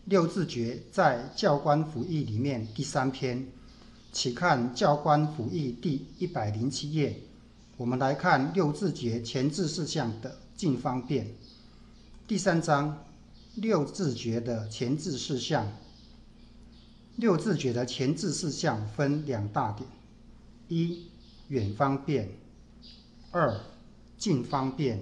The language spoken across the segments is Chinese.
六字诀在教官辅义里面第3篇，请看教官辅义第107页。我们来看六字诀前置事项的进方便。第3章六字诀的前置事项。六字诀的前置事项分2大点：一、远方便；二、近方便。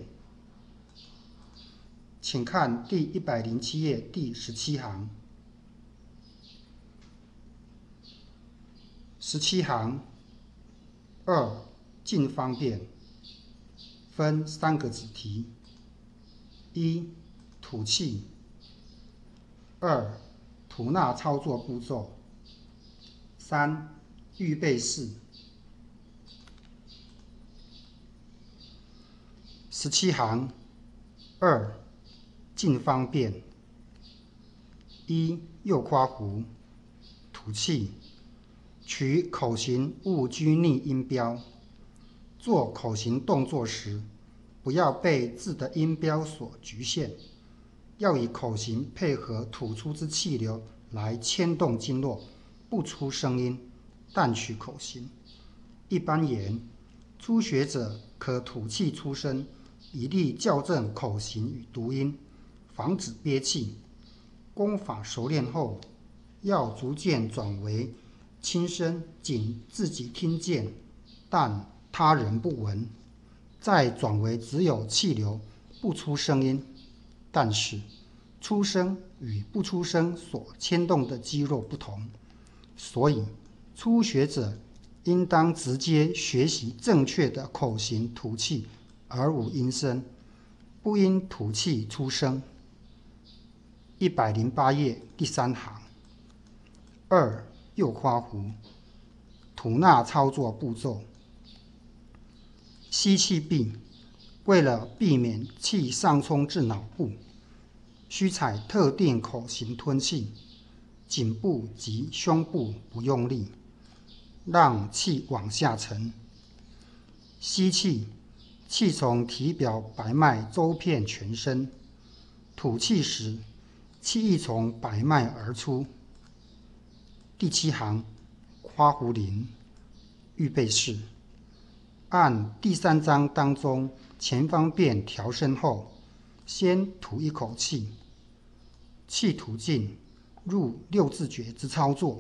请看第107页第17行。17行2近方便分3个子题：一、吐气；二、吐纳操作步骤；三、预备式。17行2近方便：一、右括弧吐气，取口型勿拘泥音标。做口型动作时，不要被字的音标所局限，要以口型配合吐出之气流来牵动经络，不出声音，但取口型。一般言，初学者可吐气出声，以利校正口型与读音，防止憋气。功法熟练后，要逐渐转为轻声，仅自己听见，但他人不闻，再转为只有气流，不出声音。但是出声与不出声所牵动的肌肉不同，所以初学者应当直接学习正确的口型吐气，而无音声，不应吐气出声。108页第3行。二、右括弧吐纳操作步骤。吸气闭，为了避免气上冲至脑部，需采特定口型吞气，颈部及胸部不用力，让气往下沉。吸气，气从体表百脉周遍全身；吐气时，气亦从百脉而出。第7行括弧0预备式。按第3章当中前方便调声后，先吐一口气，气吐尽，入六字诀之操作。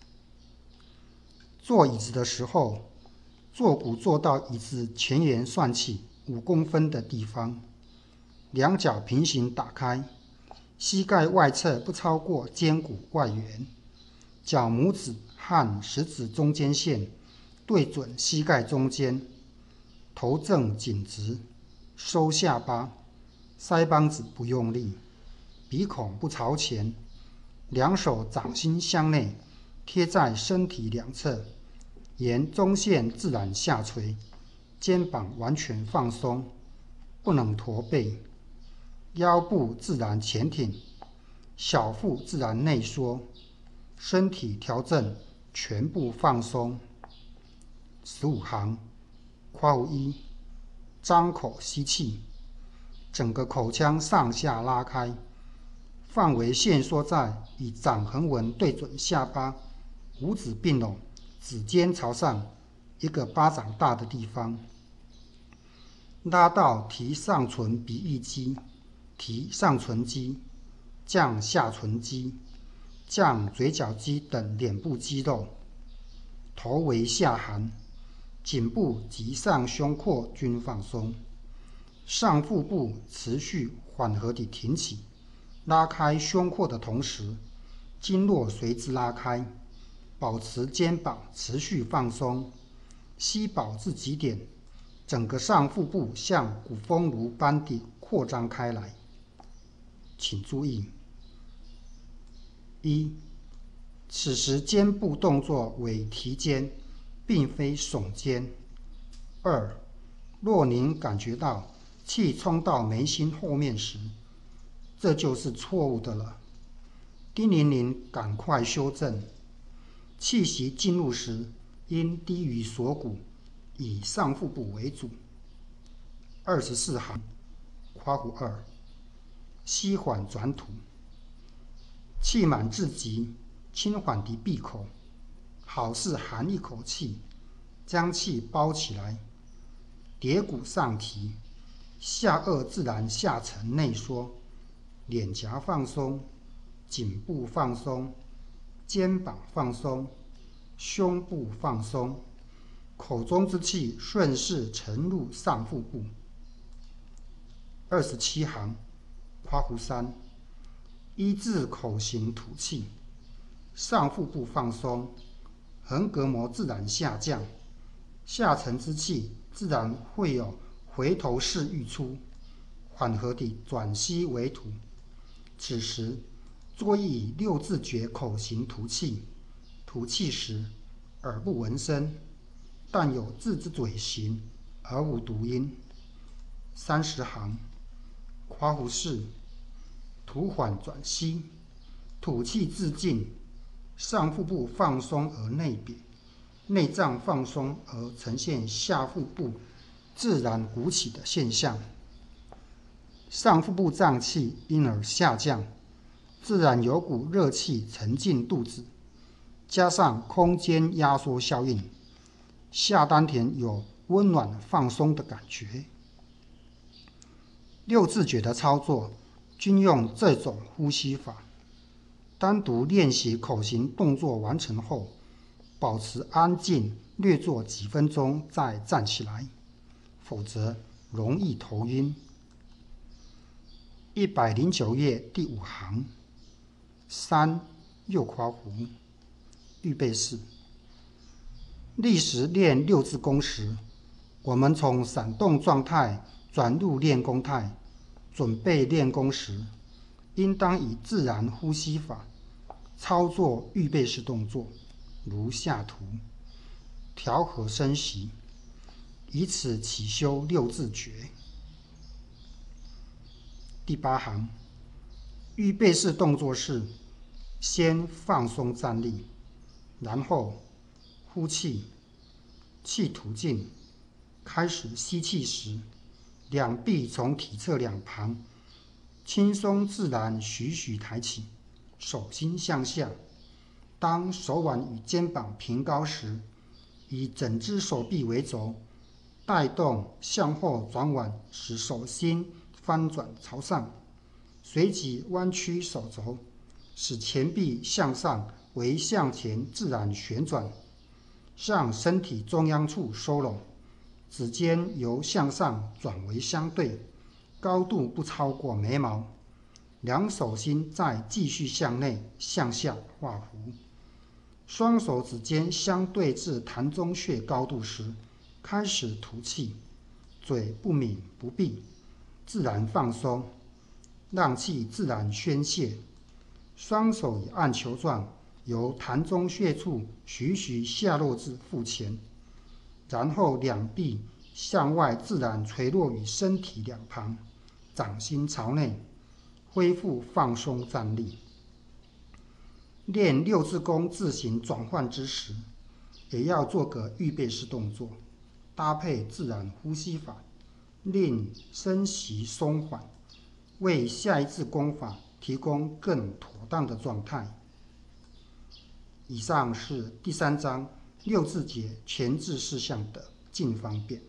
坐椅子的时候，坐骨坐到椅子前缘算起5公分的地方，两脚平行打开，膝盖外侧不超过肩骨外缘，脚拇指和食指中间线对准膝盖中间，头正颈直，收下巴，腮帮子不用力，鼻孔不朝前，两手掌心向内，贴在身体两侧，沿中线自然下垂，肩膀完全放松，不能驼背，腰部自然前挺，小腹自然内缩，身体调整全部放松。15行括弧1张口吸气，整个口腔上下拉开，范围限缩在以掌横纹对准下巴，五指并拢，指尖朝上1个巴掌大的地方，拉到提上唇鼻翼肌，提上唇肌，降下唇肌，降嘴角肌等脸部肌肉，头为下含，颈部及上胸廓均放松，上腹部持续缓和地挺起，拉开胸廓的同时，经络随之拉开，保持肩膀持续放松，吸饱至极点，整个上腹部像鼓风炉般地扩张开来。请注意：一、此时肩部动作为提肩，并非耸肩。二、若您感觉到气冲到眉心后面时，这就是错误的了，叮咛您赶快修正。气息进入时，应低于锁骨，以上腹部为主。24行括弧2吸缓转吐。 气满至极，轻缓地闭口，好似含一口气，将气包起来。蝶骨上提，下颚自然下沉内缩，脸颊放松，颈部放松，肩膀放松，胸部放松，口中之气顺势沉入上腹部。27行，括弧3，依字口型吐气，上腹部放松，横膈膜自然下降，下沉之气自然会有回头式溢出，缓和地转吸为吐。此时作以6字诀口型吐气，吐气时耳不闻声，但有字之嘴型，而无读音。30行，括弧4，吐缓转吸，吐气自尽，上腹部放松而内瘪，内脏放松而呈现下腹部自然鼓起的现象，上腹部脏气因而下降，自然有股热气沉进肚子，加上空间压缩效应，下丹田有温暖放松的感觉。6字诀的操作均用这种呼吸法。单独练习口型动作完成后，保持安静略做几分钟再站起来，否则容易头晕。109页第5行，3右括弧，预备式。历时练6字功时，我们从闪动状态转入练功态，准备练功时，应当以自然呼吸法操作预备式动作，如下图，调和声息，以此起修6字诀。第8行，预备式动作是先放松站立，然后呼气，气吐尽，开始吸气时，两臂从体侧两旁轻松自然徐徐抬起，手心向下。当手腕与肩膀平高时，以整只手臂为轴，带动向后转腕，使手心翻转朝上，随即弯曲手肘，使前臂向上为向前自然旋转，向身体中央处收拢，指尖由向上转为相对，高度不超过眉毛，两手心再继续向内向下画弧，双手指尖相对至膻中穴高度时，开始吐气，嘴不抿不闭，自然放松，让气自然宣泄。双手以按球状由膻中穴处徐徐下落至腹前，然后两臂向外自然垂落于身体两旁，掌心朝内，恢复放松站立。练6字功字形转换之时，也要做个预备式动作，搭配自然呼吸法，令声息松缓，为下一字功法提供更妥当的状态。以上是第3章6字诀前置事项的进方便。